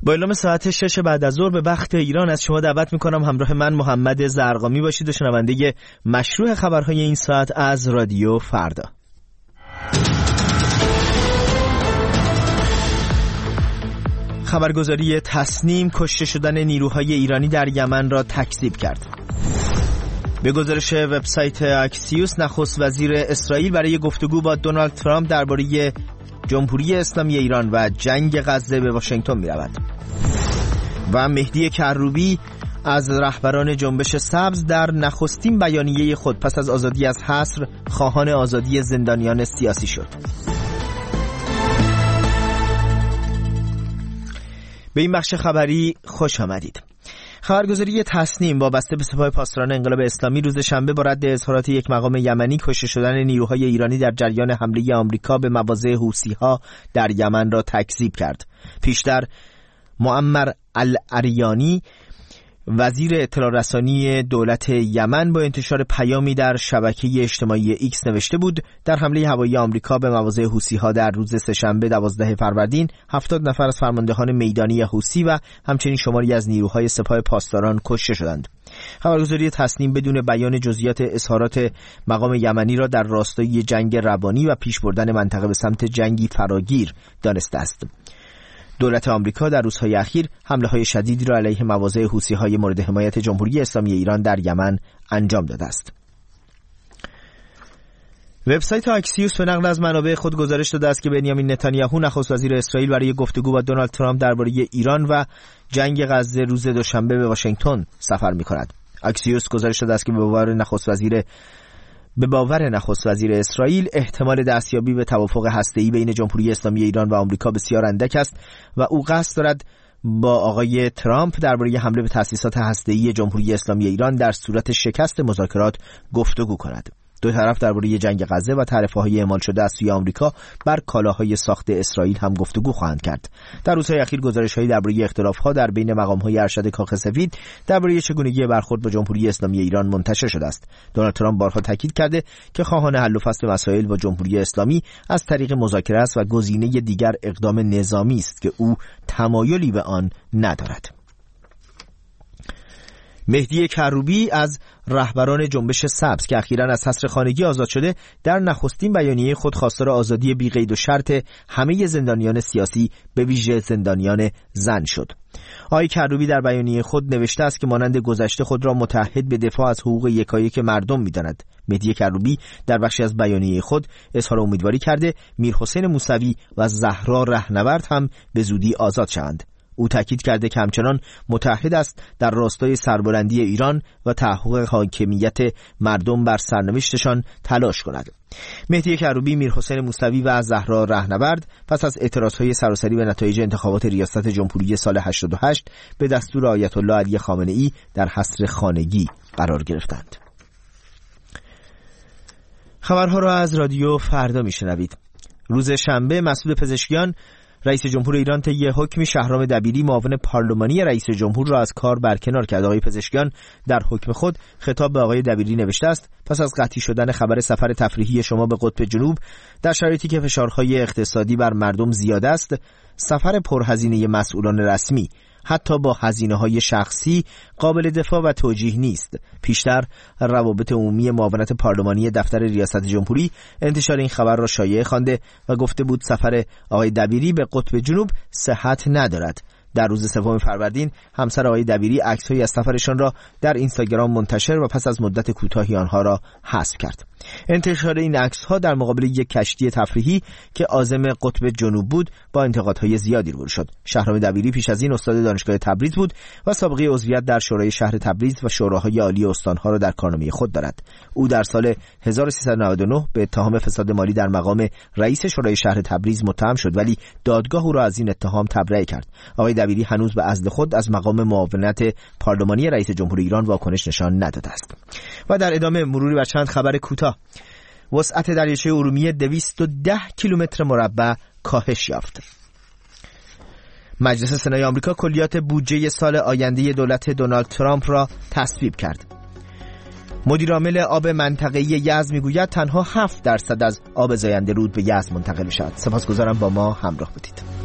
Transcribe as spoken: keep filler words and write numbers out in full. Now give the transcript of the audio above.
با اعلام ساعت شش بعد از ظهر به وقت ایران از شما دعوت میکنم همراه من محمد زرقامی باشید و شنونده مشروع خبرهای این ساعت از رادیو فردا. خبرگزاری تصنیم کشته شدن نیروهای ایرانی در یمن را تکذیب کرد. به گزارش وبسایت اکسیوس، نخست وزیر اسرائیل برای گفتگو با دونالد ترامپ درباره جمهوری اسلامی ایران و جنگ غزه به واشنگتن می رود. و مهدی کروبی از رهبران جنبش سبز در نخستین بیانیه خود پس از آزادی از حصر خواهان آزادی زندانیان سیاسی شد. به این بخش خبری خوش آمدید. خبرگزاری تصنیم وابسته به سپاه پاسداران انقلاب اسلامی روز شنبه با رد اظهارات یک مقام یمنی کشته شدن نیروهای ایرانی در جریان حمله آمریکا به مواضع حوثی‌ها در یمن را تکذیب کرد. پیشتر معمر الاریانی وزیر اطلاع رسانی دولت یمن با انتشار پیامی در شبکه اجتماعی ایکس نوشته بود در حمله هوایی آمریکا به مواضع حوثی‌ها در روز سه‌شنبه دوازده فروردین هفتاد نفر از فرماندهان میدانی حوثی و همچنین شماری از نیروهای سپاه پاسداران کشته شدند. خبرگزاری تصنیم بدون بیان جزئیات اظهارات مقام یمنی را در راستای جنگ روانی و پیش بردن منطقه به سمت جنگی فراگیر دانسته است. دولت آمریکا در روزهای اخیر حمله‌های شدیدی را علیه مواضع حوثی‌های مورد حمایت جمهوری اسلامی ایران در یمن انجام داده است. وبسایت اکسیوس به نقل از منابع خود گزارش داده است که بنیامین نتانیاهو نخست وزیر اسرائیل برای گفتگو با دونالد ترامپ درباره ایران و جنگ غزه روز دوشنبه به واشنگتن سفر می‌کند. اکسیوس گزارش داده است که به باور نخست وزیر به باور نخست وزیر اسرائیل احتمال دستیابی به توافق هسته‌ای بین جمهوری اسلامی ایران و آمریکا بسیار اندک است و او قصد دارد با آقای ترامپ درباره حمله به تأسیسات هسته‌ای جمهوری اسلامی ایران در صورت شکست مذاکرات گفتگو کند. دو طرف درباره جنگ غزه و تعرفه‌های اعمال شده از سوی آمریکا بر کالاهای ساخت اسرائیل هم گفتگو خواهند کرد. در روزهای اخیر گزارش‌هایی درباره اختلاف‌ها در بین مقام‌های ارشد کاخ سفید درباره چگونگی برخورد با جمهوری اسلامی ایران منتشر شده است. دونالد ترامپ بارها تاکید کرده که خواهان حل و فصل مسائل با جمهوری اسلامی از طریق مذاکره است و گزینه دیگر اقدام نظامی است که او تمایلی به آن ندارد. مهدی کروبی از رهبران جنبش سبز که اخیراً از حصر خانگی آزاد شده در نخستین بیانیه خود خواستار آزادی بی قید و شرط همه زندانیان سیاسی به ویژه زندانیان زن شد. آقای کروبی در بیانیه خود نوشته است که مانند گذشته خود را متعهد به دفاع از حقوق یکایک مردم می‌داند. مهدی کروبی در بخشی از بیانیه خود اظهار امیدواری کرده میرحسین موسوی و زهرا رهنورد هم به زودی آزاد شوند. او تاکید کرده که همچنان متعهد است در راستای سربلندی ایران و تحقق حاکمیت مردم بر سرنوشتشان تلاش کند. مهدی کروبی، میرحسین موسوی و زهرا رهنورد پس از اعتراضهای سراسری به نتایج انتخابات ریاست جمهوری سال هشتاد و هشت به دستور آیت الله علی خامنه ای در حصر خانگی قرار گرفتند. خبرها را از رادیو فردا میشنوید. روز شنبه مسئول پزشکیان رئیس جمهور ایران طی حکمی شهرام دبیری معاون پارلمانی رئیس جمهور را از کار برکنار کرد. آقای پزشکیان در حکم خود خطاب به آقای دبیری نوشته است: پس از قطعی شدن خبر سفر تفریحی شما به قطب جنوب در شرایطی که فشارهای اقتصادی بر مردم زیاد است، سفر پرهزینه مسئولان رسمی حتی با هزینه‌های شخصی قابل دفاع و توجیه نیست. پیشتر روابط عمومی معاونت پارلمانی دفتر ریاست جمهوری انتشار این خبر را شایعه خوانده و گفته بود سفر آقای دبیری به قطب جنوب صحت ندارد. در روز سوم فروردین همسر آقای دبیری عکس‌هایی از سفرشان را در اینستاگرام منتشر و پس از مدت کوتاهی آنها را حذف کرد. انتشار این عکس‌ها در مقابل یک کشتی تفریحی که عازم قطب جنوب بود با انتقادهای زیادی روبرو شد. شهرام دبیری پیش از این استاد دانشگاه تبریز بود و سابقه عضویت در شورای شهر تبریز و شوراهای عالی استان‌ها را در کارنامه خود دارد. او در سال هزار و سیصد و نود و نه به اتهام فساد مالی در مقام رئیس شورای شهر تبریز متهم شد، ولی دادگاه او را از این اتهام تبرئه کرد. آقای دبیری هنوز به عزل خود از مقام معاونت پارلمانی رئیس جمهور ایران واکنش نشان نداده است. و در ادامه مروری بر چند خبر کوتاه. وسعت دریاچه ارومیه دویست و ده کیلومتر مربع کاهش یافت. مجلس سنای آمریکا کلیات بودجه سال آینده دولت دونالد ترامپ را تصویب کرد. مدیر عامل آب منطقه‌ای یزد میگوید تنها هفت درصد از آب زاینده رود به یزد منتقل می‌شود. سپاسگزارم با ما همراه بودید.